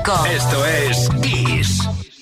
25. Esto es Kiss.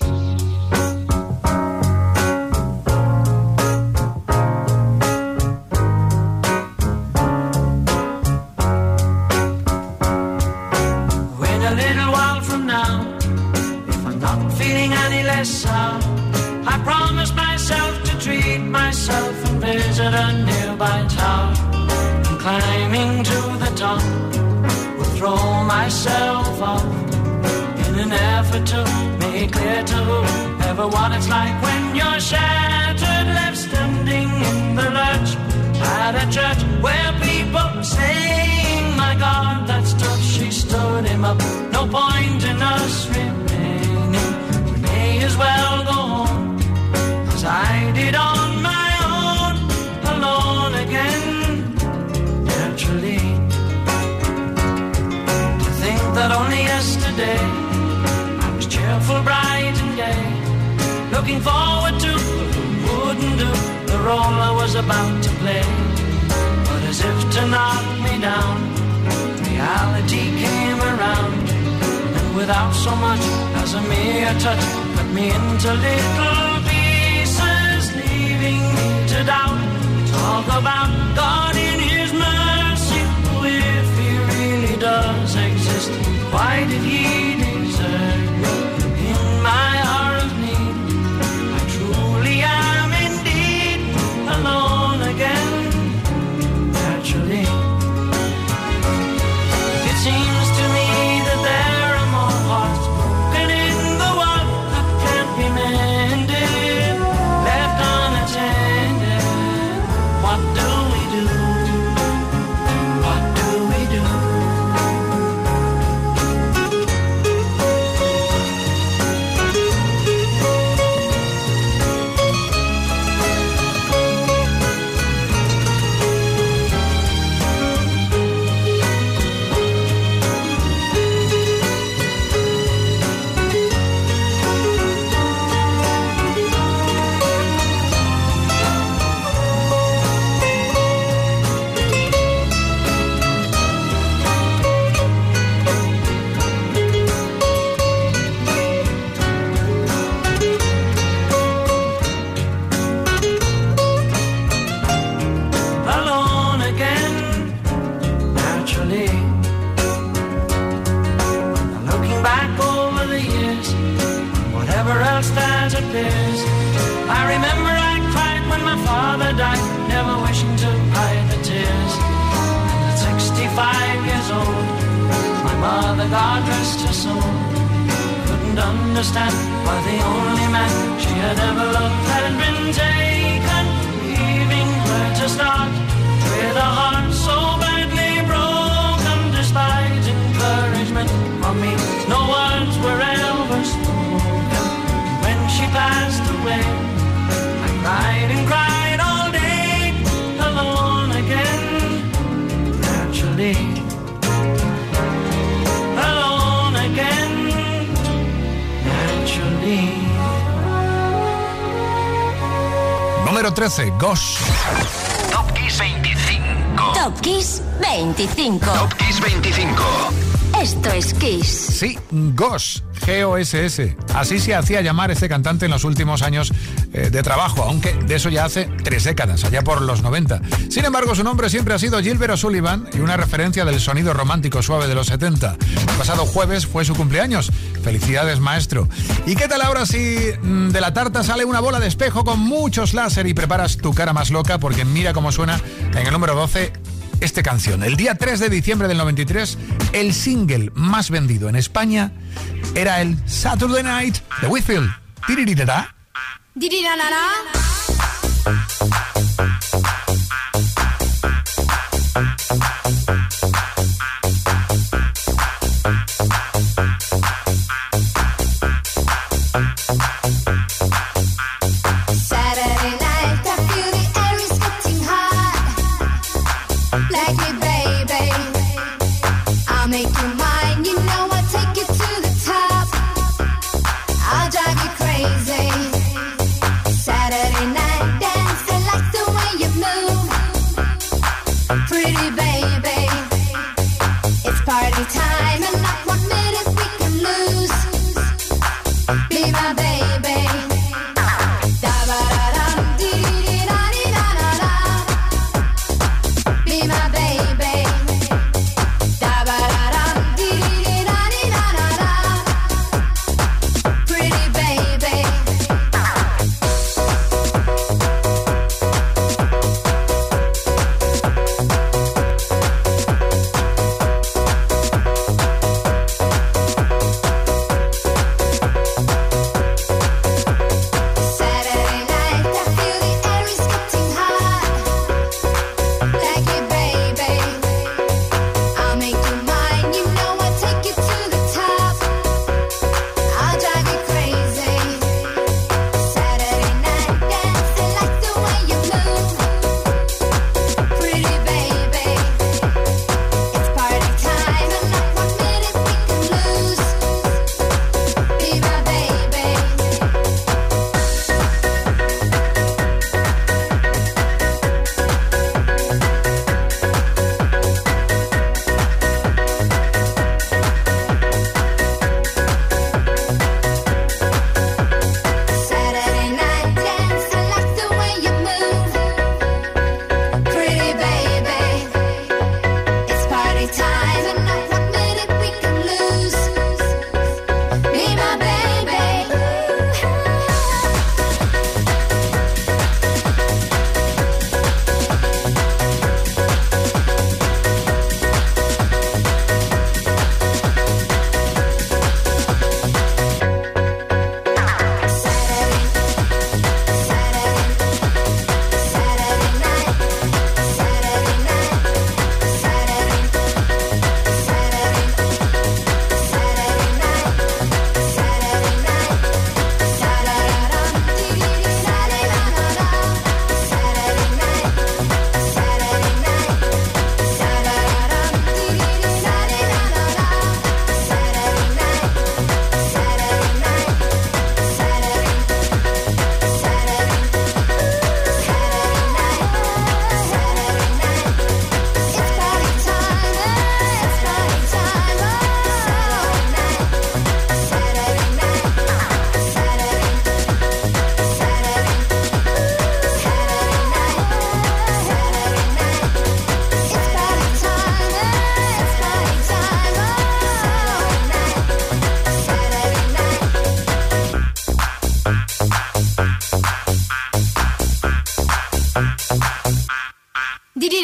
I promise myself to treat myself and visit a nearby tower. And climbing to the top, will throw myself off in an effort to make clear to whoever what it's like when you're shattered, left standing in the lurch at a church where people saying, my God, that stuff, she stood him up. No point in us remaining, we may as well go home, as I did on my own, alone again, naturally. To think that only yesterday I was cheerful, bright and gay, looking forward to what wouldn't do the role I was about to play. But as if to knock me down, reality came around, and without so much as a mere touch, cut me into little pieces, leaving me to doubt. Talk about God in His mercy, if He really does exist, why did He desert me in my hour of need? I truly am indeed alone again, naturally. It seems to me that there are more hearts broken in the world that can't be mended, left unattended. What do we do? What do we do? Alone again, naturally. Now looking back over the years, whatever else that appears, I remember I cried when my father died, never wishing to hide the tears. And at 65 years old, my mother, God rest her soul, couldn't understand why the only man she had ever loved had been taken, leaving her to start with a heart so badly broken. Despite encouragement from me, no words were ever spoken. When she passed away, I cried and cried all day, alone again, naturally. Alone again, naturally. Número 13, Gosh. Top Kiss 25. Top Kiss 25. Top Kiss 25. Esto es Kiss. Sí, Gosh, G-O-S-S. Así se hacía llamar este cantante en los últimos años de trabajo, aunque de eso ya hace 3 décadas, allá por los 90. Sin embargo, su nombre siempre ha sido Gilbert O'Sullivan y una referencia del sonido romántico suave de los 70. El pasado jueves fue su cumpleaños. Felicidades, maestro. ¿Y qué tal ahora si de la tarta sale una bola de espejo con muchos láser y preparas tu cara más loca? Porque mira cómo suena en el número 12 esta canción. El día 3 de diciembre del 93, el single más vendido en España era el Saturday Night de Whitfield. Tiririrara. Saturday night, I feel the air is getting hot. Like it, baby. I'll make you mine, you know I'll take you to the top. I'll drive you crazy. Saturday night dance, I like the way you move. Pretty baby.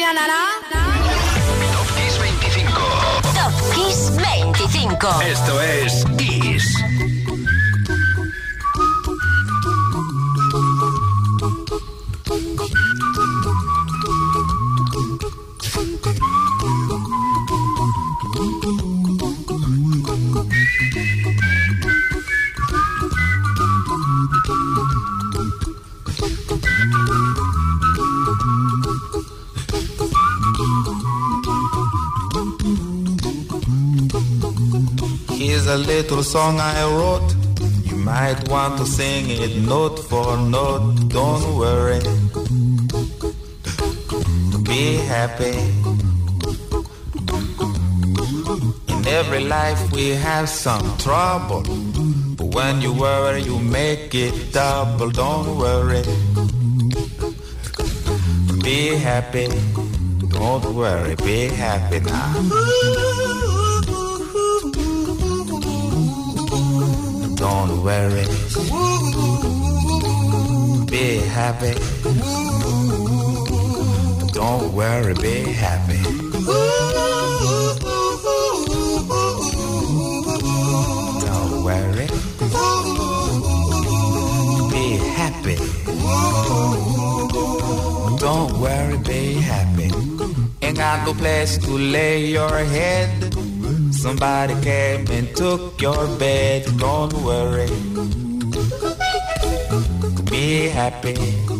Top Kiss 25. Top Kiss 25. Esto es Kiss. Here's a little song I wrote. You might want to sing it note for note. Don't worry, be happy. In every life we have some trouble, but when you worry you make it double. Don't worry, be happy. Don't worry, be happy now. Don't worry, be happy. Don't worry, be happy. Don't worry, be happy. Don't worry, be happy. Ain't got no place to lay your head. Somebody came and took your bed. Don't worry, be happy.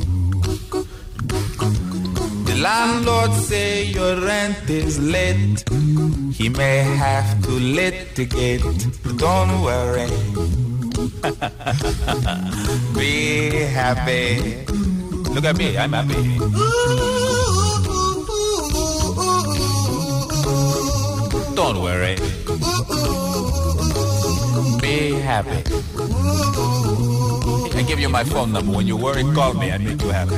The landlord say your rent is late. He may have to litigate. Don't worry, be happy. Look at me, I'm happy. Don't worry, be happy. I give you my phone number. When you worry, call me. I make you happy.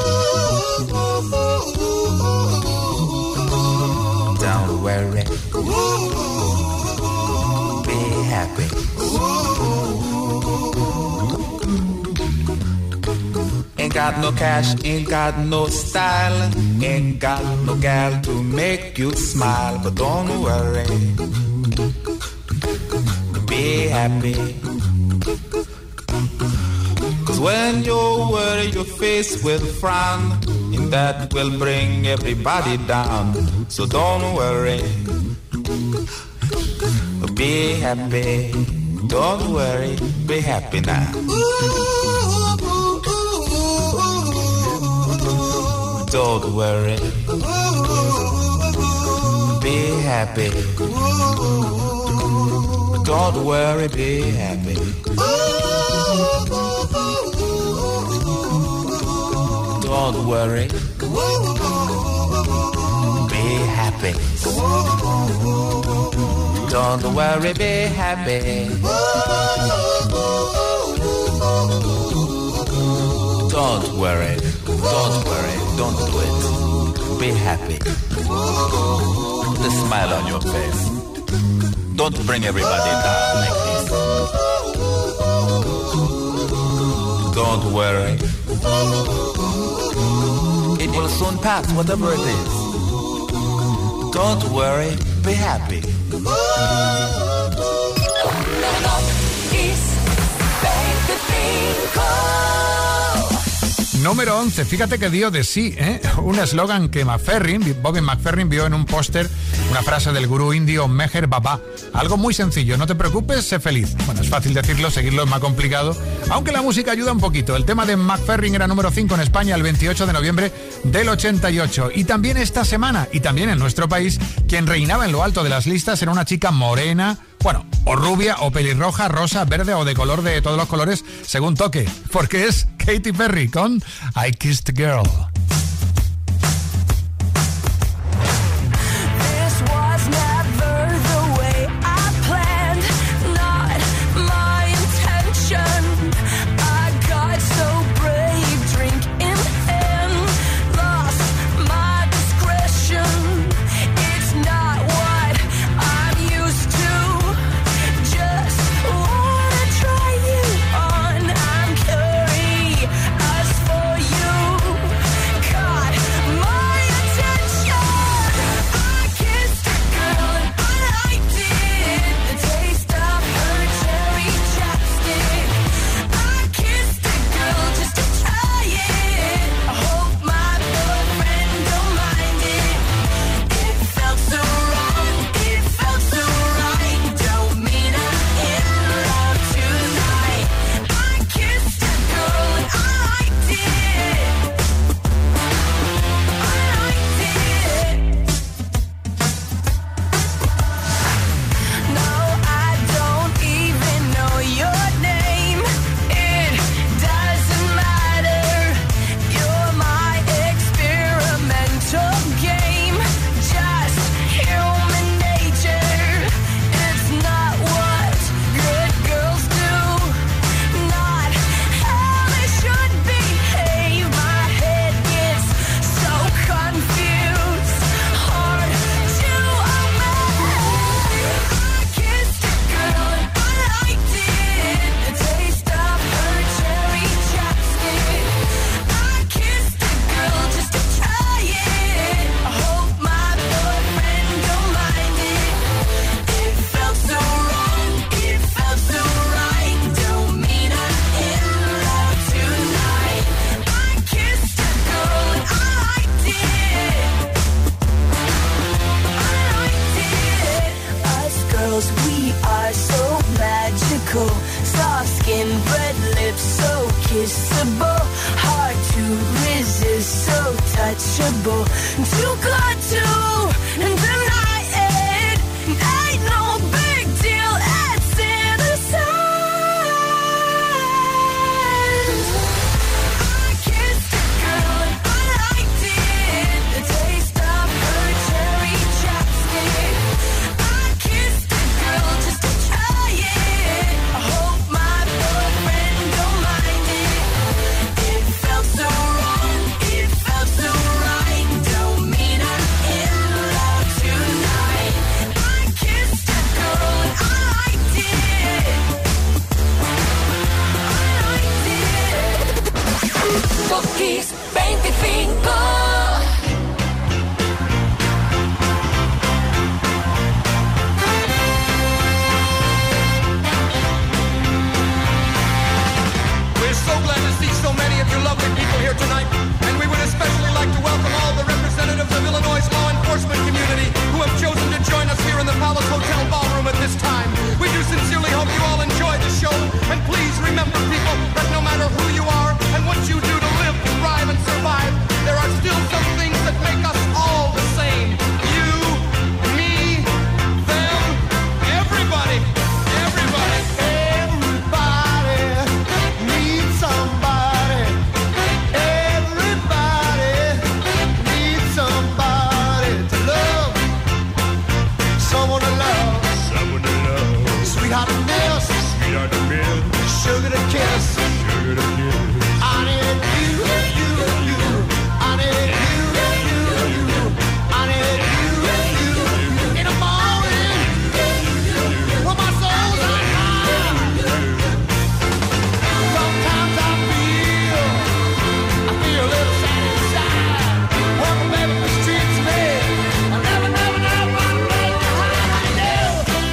Don't worry, be happy. Ain't got no cash, ain't got no style, ain't got no gal to make you smile. But don't worry, be happy. Cause when you worry your face will frown, and that will bring everybody down. So don't worry, be happy. Don't worry, be happy now. Don't worry, be happy. Don't worry, be happy. Don't worry, be happy. Don't worry, be happy. Don't worry, don't do it. Be happy. Put a smile on your face. Don't bring everybody down like this. Don't worry. It will soon pass, whatever it is. Don't worry, be happy. Número 11, fíjate que dio de sí, un eslogan que Bobby McFerrin vio en un póster, una frase del gurú indio Meher Baba. Algo muy sencillo, no te preocupes, sé feliz. Bueno, es fácil decirlo, seguirlo es más complicado, aunque la música ayuda un poquito. El tema de McFerrin era número 5 en España el 28 de noviembre del 88. Y también esta semana, y también en nuestro país, quien reinaba en lo alto de las listas era una chica morena, bueno, o rubia, o pelirroja, rosa, verde o de color de todos los colores, según toque, porque es Katy Perry con I Kissed a Girl. Curious for you. impossible, too good to deny it. Ain't no big deal, it's innocent. I kissed a girl and I liked it, the taste of her cherry chapstick. I kissed a girl just to try it. I hope my boyfriend don't mind it. It felt so wrong, it felt so right. Don't mean I'm in love tonight. I kissed a girl and I liked it. Top Kiss 25. We're so glad to see so many of you lovely people here tonight, and we would especially like to welcome all the representatives of Illinois' law enforcement community who have chosen to join us here in the Palace Hotel Ballroom at this time. We do sincerely hope you all enjoy the show, and please remember, people, that no matter who you are and what you do to live, thrive, and survive, there are still some things that make us all the same. You, me, them, everybody, everybody. Everybody needs somebody. Everybody needs somebody to love. Someone to love. Someone to love. Sweetheart to miss. Sweetheart to miss. Sugar to kiss. Sugar to kiss. I need you, you, you. I need you, you, you. I need you, you, you. In the morning, when my soul's on fire. Sometimes I feel a little sad inside. When my baby mistreats me, I never want to make you hide.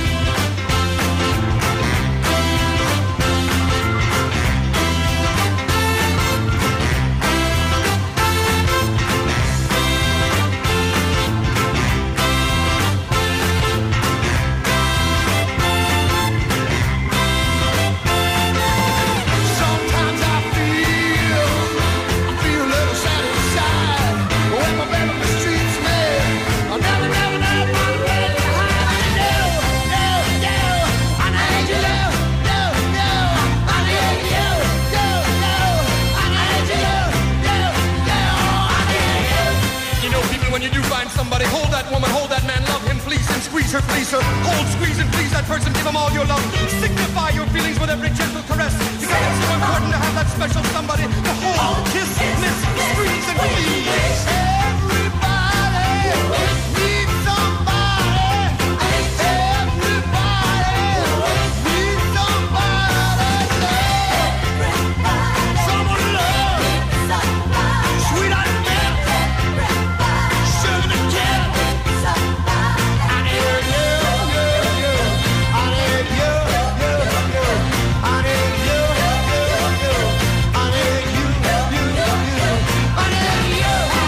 Sometimes I feel a little sad inside. When my baby mistreats me, I never want to make you hide. No, I need you, no, I need you, no, I need you, no, I need you. You know, people, when you do find somebody, hold that woman, hold that man, love him, please him, squeeze her, please her. Hold, squeeze, and please that person, give him all your love. Signify your feelings with every gentle caress. Because it's so important to have that special somebody to hold, kiss, miss, squeeze, and please. Everybody needs somebody. Everybody needs somebody to love. Someone to love. Sweetheart to miss. Sugar to kiss. I need you, you, you. I need you, you, you. I need you, you, you. I need you, you, you. I need you, you, you.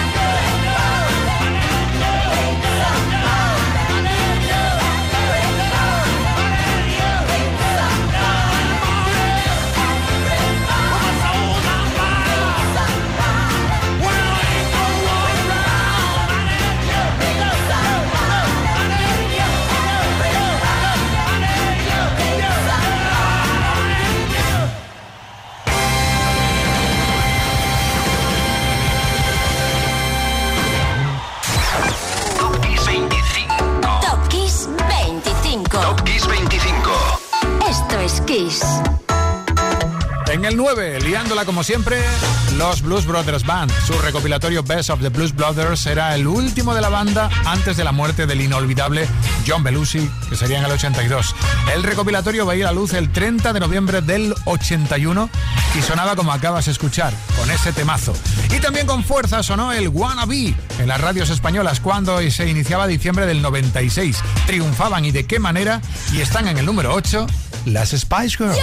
Top Kiss 25. Top Kiss 25. Top Kiss 25. Esto es Kiss. En el 9, liándola como siempre, los Blues Brothers Band. Su recopilatorio Best of the Blues Brothers era el último de la banda antes de la muerte del inolvidable John Belushi, que sería en el 82. El recopilatorio veía la luz el 30 de noviembre del 81 y sonaba como acabas de escuchar, con ese temazo. Y también con fuerza sonó el Wanna Be en las radios españolas cuando se iniciaba diciembre del 96. Triunfaban y de qué manera, y están en el número 8, las Spice Girls.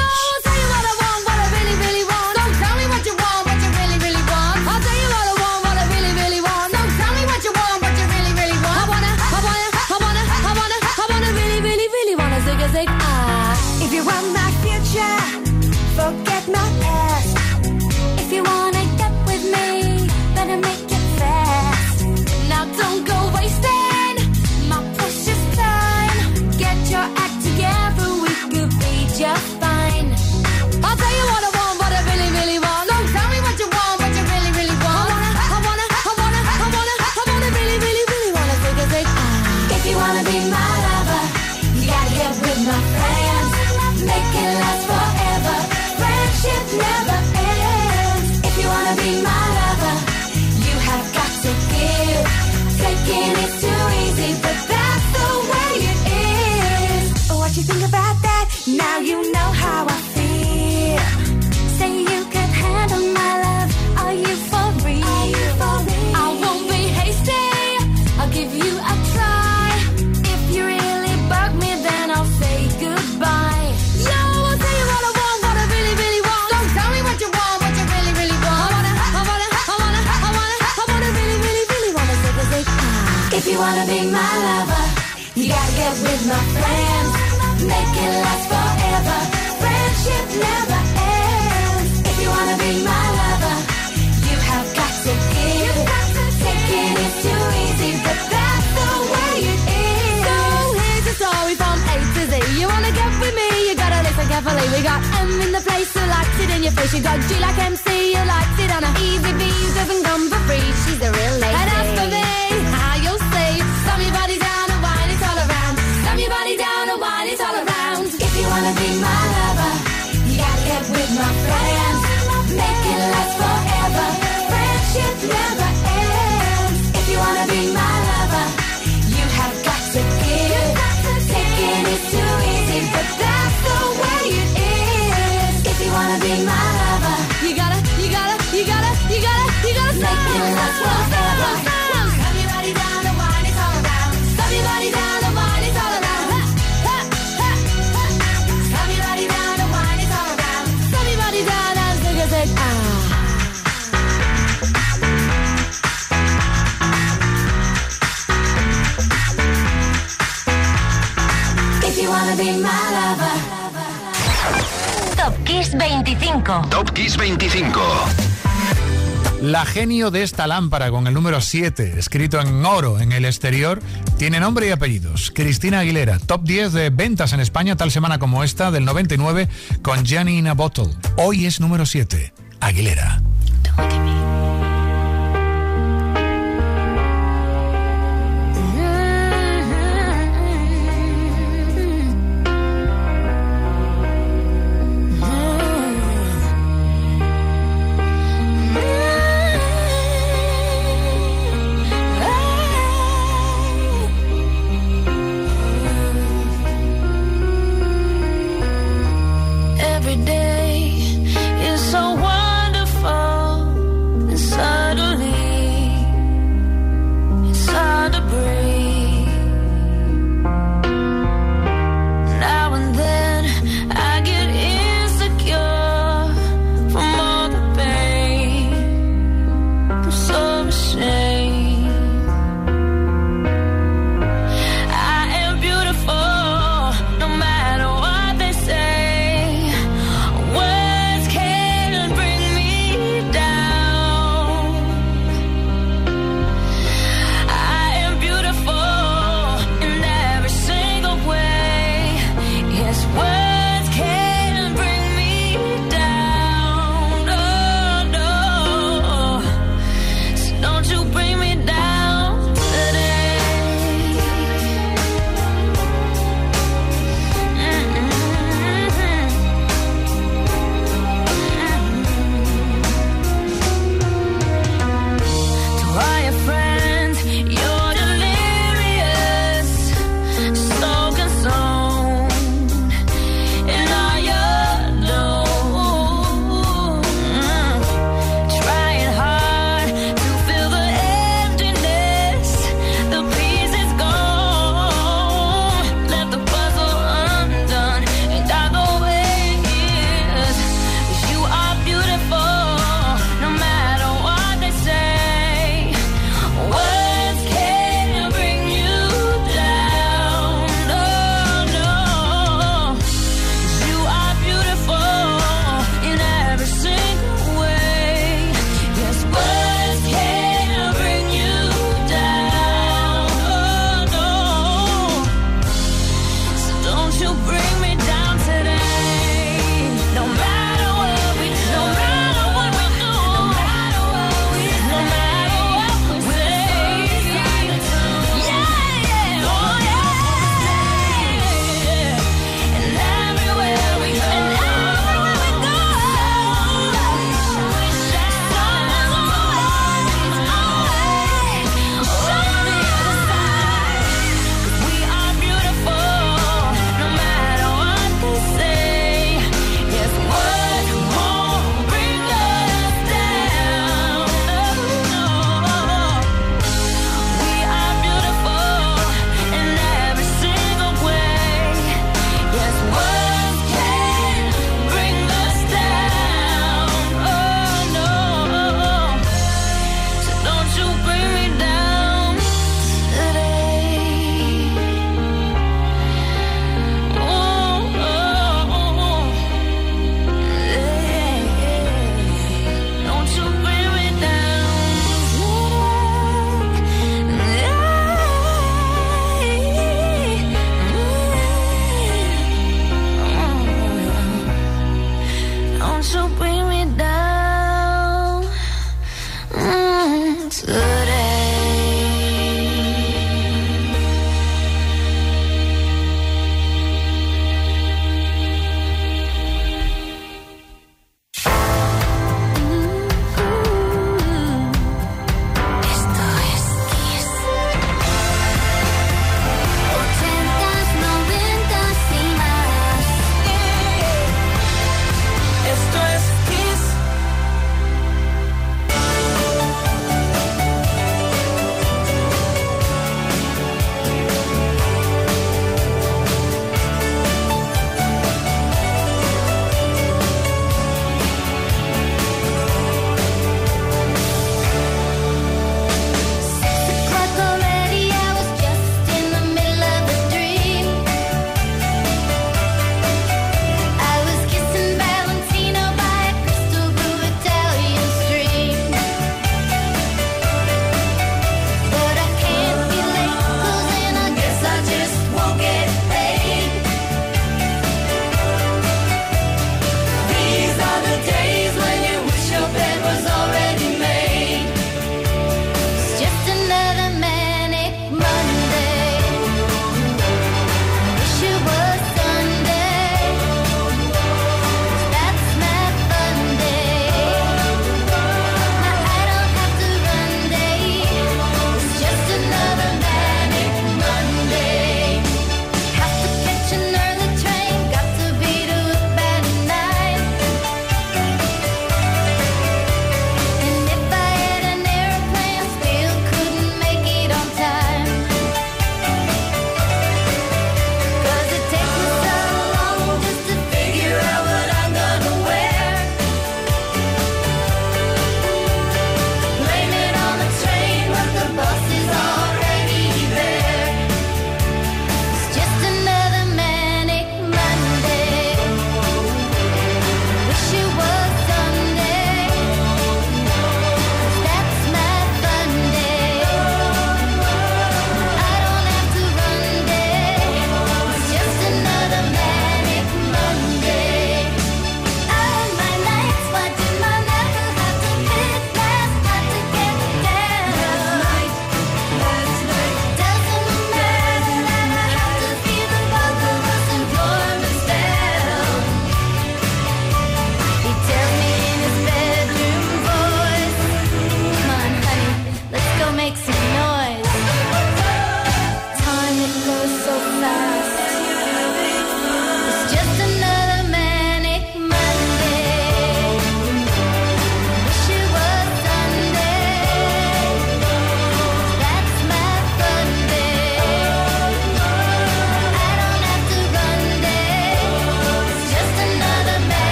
If you want my future, forget my past. If you wanna get with me, better make it fast. you wanna be my lover, you gotta get with my friends. Make it last forever. Friendship never ends. If you wanna be my lover, you have got to give. Taking is too easy, but that's the way it is. So here's the story from A to Z. You wanna get with me, you gotta listen carefully. We got M in the place who likes it in your face. You got G like MC, you likes it on a easy B. Doesn't come for free, she's the real lady. And as for me, how you'll see, slam your body down and wine it all around. Slam your body down and wine it all around. If you wanna be my lover, you gotta get with my friends. Make it last forever. Friendship never ends. If you wanna be my lover, you have got to give. Taking is too easy, but that's the way it is. If you wanna be my lover, you gotta make it last forever. Slam your body down and wine it all around. Slam your body down and wine it all around. Slam your body down and wine it all around. Slam your body down and sing a sing. If you wanna be my lover. Top Kiss 25. Top Kiss 25. La genio de esta lámpara con el número 7, escrito en oro en el exterior, tiene nombre y apellidos. Cristina Aguilera, top 10 de ventas en España tal semana como esta, del 99, con Jenny in a Bottle. Hoy es número 7, Aguilera. Every day is so wonderful.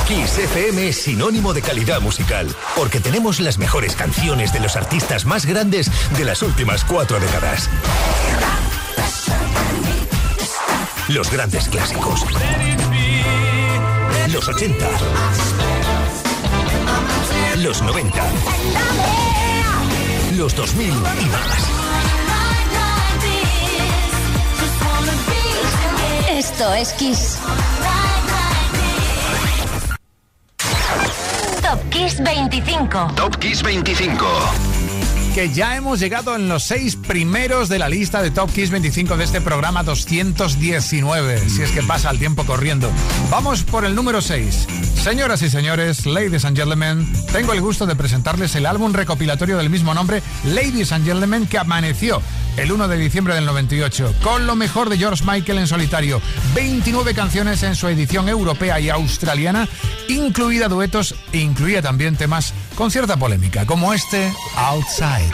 Kiss FM es sinónimo de calidad musical, porque tenemos las mejores canciones de los artistas más grandes de las últimas 4 décadas. Los grandes clásicos. Los 80. Los 90. Los 2000 y más. Esto es Kiss. Top Kiss 25. Top Kiss 25. Que ya hemos llegado en los 6 primeros de la lista de Top Kiss 25 de este programa 219. Si es que pasa el tiempo corriendo. Vamos por el número 6. Señoras y señores, ladies and gentlemen, tengo el gusto de presentarles el álbum recopilatorio del mismo nombre, Ladies and Gentlemen, que amaneció el 1 de diciembre del 98, con lo mejor de George Michael en solitario, 29 canciones en su edición europea y australiana, incluida duetos e incluía también temas con cierta polémica, como este, Outside.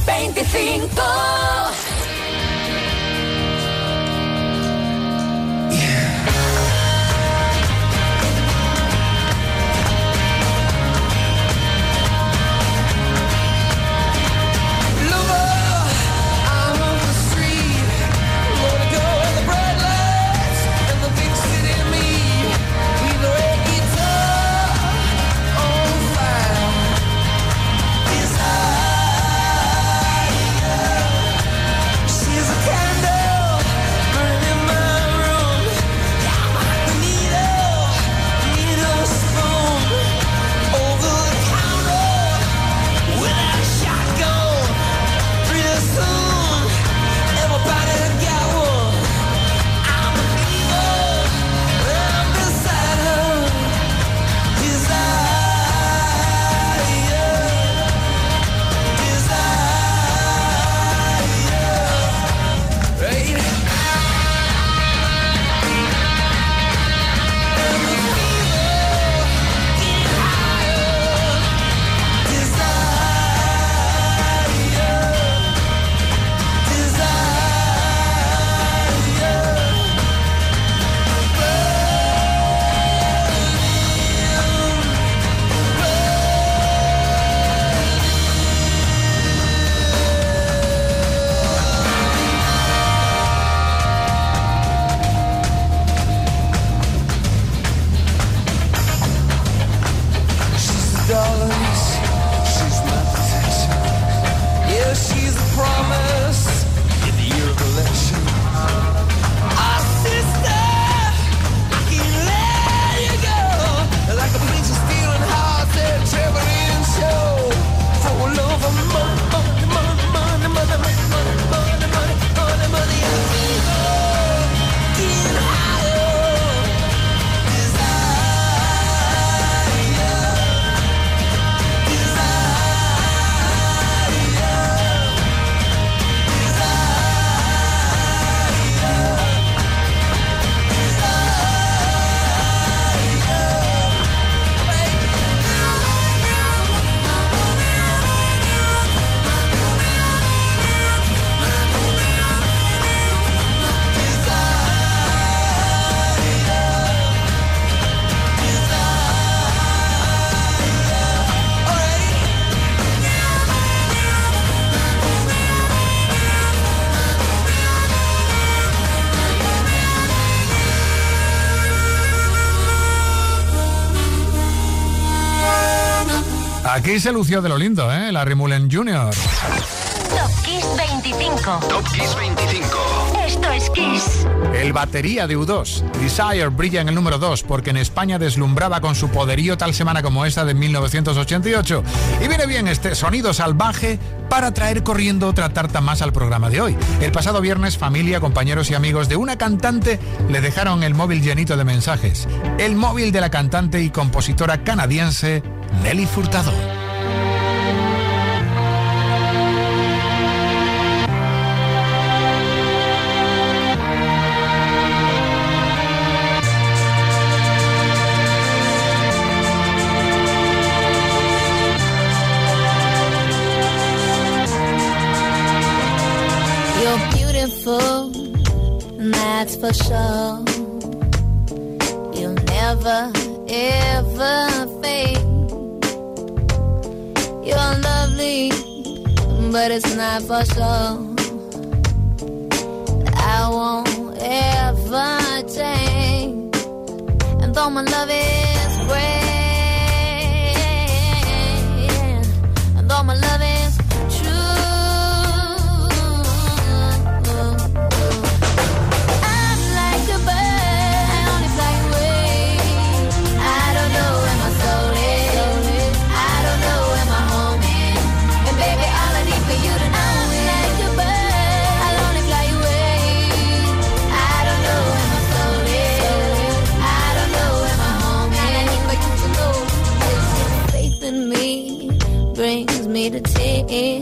25. Aquí se lució de lo lindo, ¿eh? Larry Mullen Jr. Top Kiss 25. Top Kiss 25. Esto es Kiss. El batería de U2, Desire, brilla en el número 2 porque en España deslumbraba con su poderío tal semana como esta de 1988. Y viene bien este sonido salvaje para traer corriendo otra tarta más al programa de hoy. El pasado viernes, familia, compañeros y amigos de una cantante le dejaron el móvil llenito de mensajes. El móvil de la cantante y compositora canadiense Nelly Furtado. That's for sure. You'll never, ever fade. You're lovely, but it's not for sure. I won't ever change. And though my love is great, and though my love is to tears,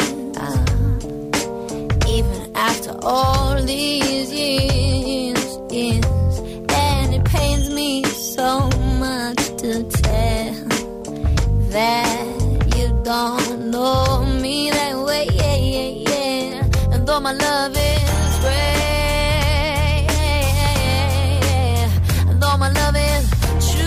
even after all these years, and it pains me so much to tell that you don't know me that way. my love is rare, and though my love is true,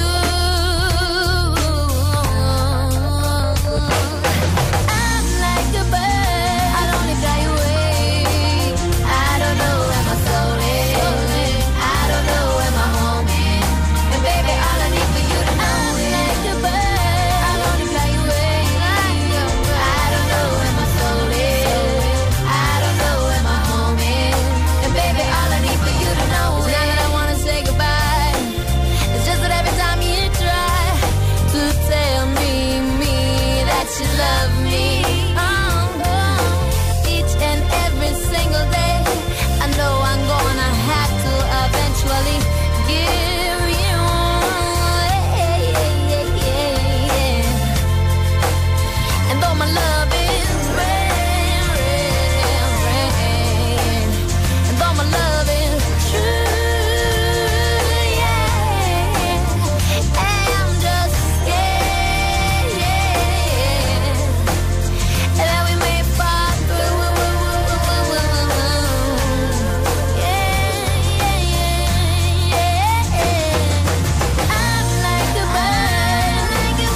I'm like a bird, I'll only fly away. I don't know where my soul is, I don't know where my home is, and baby, all I need for you to know is I'm like a bird, I'll only fly away. I don't know where my soul is, I don't know where my home is, and baby, all I need for you to know is not that I wanna say goodbye. It's just that every time you try to tell me that you love me, each and every single day, I know I'm gonna have to eventually give you. And though my love is rare, and though my love is true, I'm just scared that we may fall through. I'm like a bird,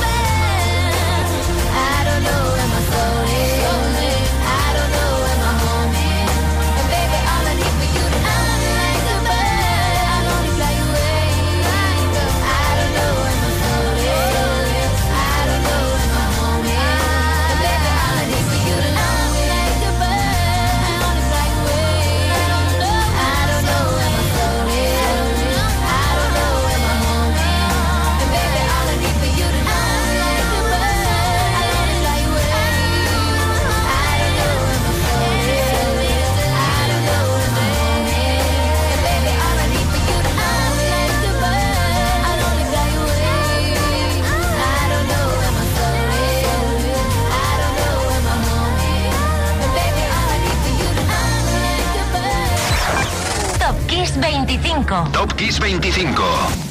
I don't know where my soul is, I don't know where my home is, and baby, all I need for you to know is I'm like a bird, I'll only fly away. I don't know where my soul is, I don't know where my home is, and baby, all I need for you to know is I'm like a bird, I'll only fly away. I don't know where my soul is, I don't know where my home is, and baby, all I need for you to know is I'm like a bird, I'll only fly away. I don't know where my soul is, I don't know where my home is, and baby, all I need for you to know is I'm like a bird, I'll only fly away. I don't know where my soul is, I don't know where my home is, and baby, all I need for you to know is I'm like a bird. Top Kiss 25. Top Kiss 25.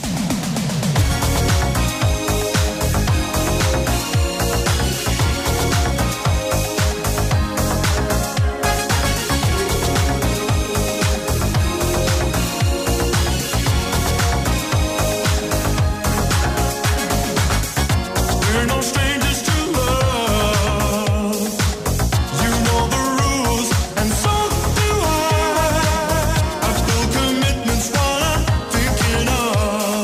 We're no strangers to love. You know the rules, and so do I. I've still commitments, what I'm thinking of.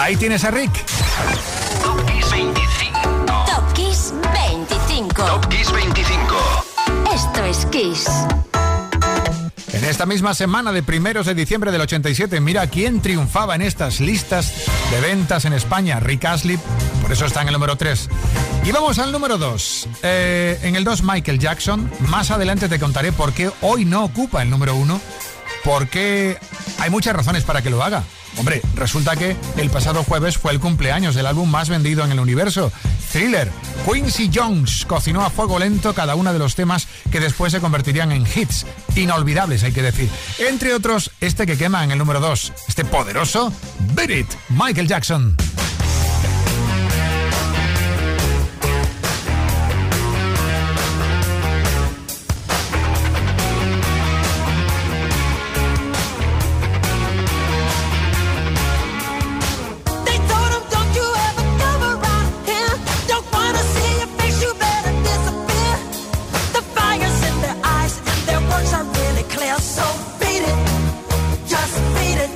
Ahí tienes a Rick. Top Kiss 25. Top Kiss 25. Top Kiss 25. Esto es Kiss. En esta misma semana de primeros de diciembre del 87, mira quién triunfaba en estas listas de ventas en España. Rick Astley, por eso está en el número 3. Y vamos al número 2. En el 2, Michael Jackson. Más adelante te contaré por qué hoy no ocupa el número 1. Porque hay muchas razones para que lo haga. Hombre, resulta que el pasado jueves fue el cumpleaños del álbum más vendido en el universo, Thriller. Quincy Jones cocinó a fuego lento cada uno de los temas que después se convertirían en hits inolvidables, hay que decir. Entre otros, este que quema en el número 2, este poderoso Beat It, Michael Jackson. They told him, don't you ever come around here. Don't wanna see your face, you better disappear. The fire's in their eyes and their words are really clear. So beat it, just beat it.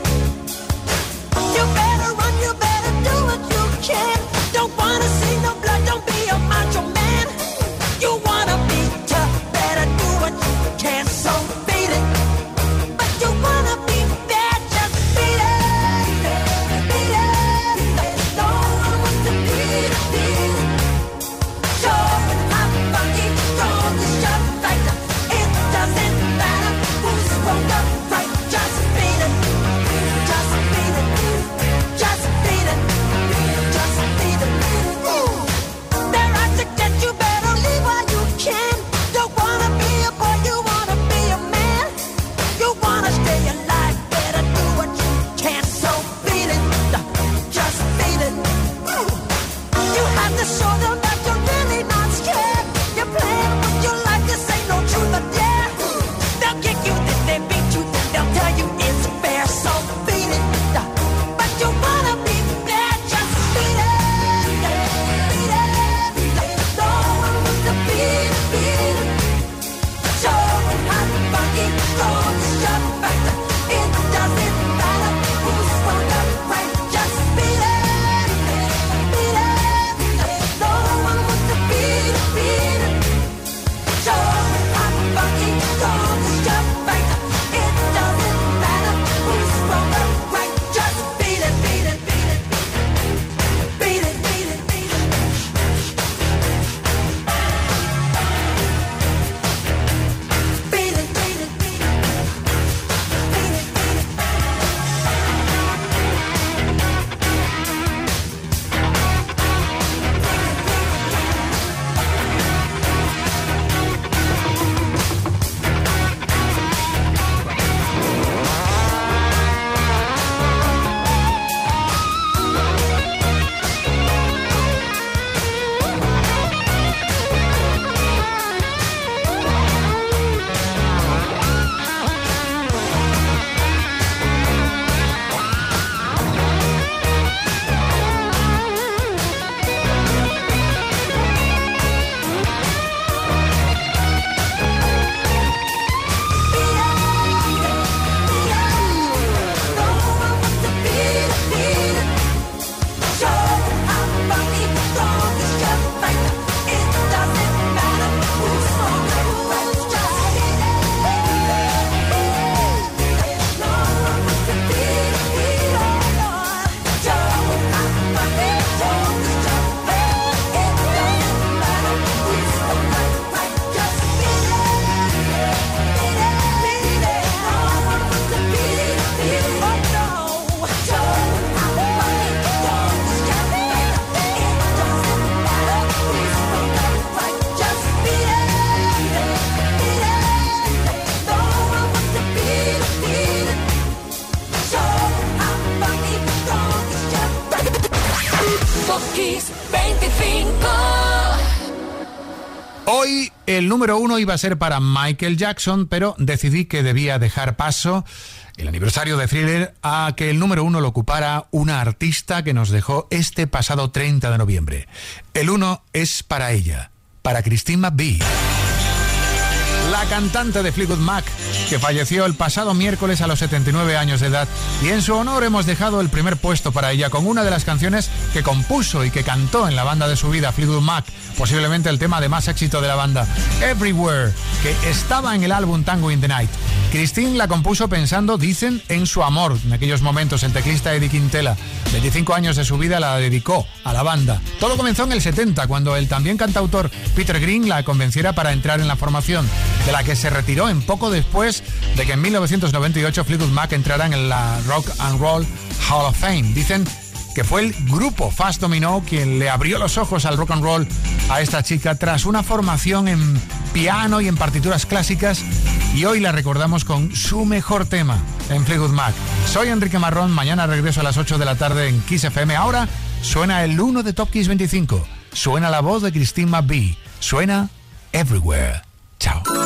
You better run, you better do what you can. Don't wanna see no blood, don't be a macho man. You wanna be tough, better do what you can. So beat it, but you wanna be bad, just beat it. Beat it, no one wants to beat it, beat it. Sure and hot, funky, strong as your fighter. It doesn't matter who's wrong or right, just beat it. Just beat it, just beat it, just beat it. They're out to get you, better leave while you can. Don't wanna be a boy, you wanna be a man. You wanna stay alive, better do what you can. So beat it, just beat it. You have to show them that you're really not scared. You're playing with your life, this ain't no truth or dare. They'll kick you, then they beat you, then they'll tell you it's fair. So beat it, but you wanna be bad, just beat it. Beat it, no one wants to beat it, beat it. Show and hot, funky, strong as your fighter. It doesn't matter who's wrong or right, just beat it. Beat it, no one wants to beat it, beat it. Show and hot, funky, strong as your fighter. It doesn't matter who's wrong or right, just beat it, beat it, beat it. Beat it, beat it, beat it. Beat it, beat it, beat it. Beat it, beat it. Top Kiss 25. Hoy el número 1 iba a ser para Michael Jackson, pero decidí que debía dejar paso el aniversario de Thriller a que el número 1 lo ocupara una artista que nos dejó este pasado 30 de noviembre. El 1 es para ella, para Christine McVie. La cantante de Fleetwood Mac que falleció el pasado miércoles a los 79 años de edad, y en su honor hemos dejado el primer puesto para ella con una de las canciones que compuso y que cantó en la banda de su vida, Fleetwood Mac, posiblemente el tema de más éxito de la banda, Everywhere, que estaba en el álbum Tango in the Night. Christine la compuso pensando, dicen, en su amor. En aquellos momentos, el teclista Eddie Quintela, 25 años de su vida, la dedicó a la banda. Todo comenzó en el 70, cuando el también cantautor Peter Green la convenciera para entrar en la formación, de la que se retiró en poco después de que en 1998 Fleetwood Mac entrara en la Rock and Roll Hall of Fame. Dicen que fue el grupo Fats Domino quien le abrió los ojos al rock and roll a esta chica tras una formación en piano y en partituras clásicas, y hoy la recordamos con su mejor tema en Fleetwood Mac. Soy Enrique Marrón, mañana regreso a las 8 de la tarde en Kiss FM. Ahora suena el 1 de Top Kiss 25, suena la voz de Christine McVie, suena Everywhere. Chao.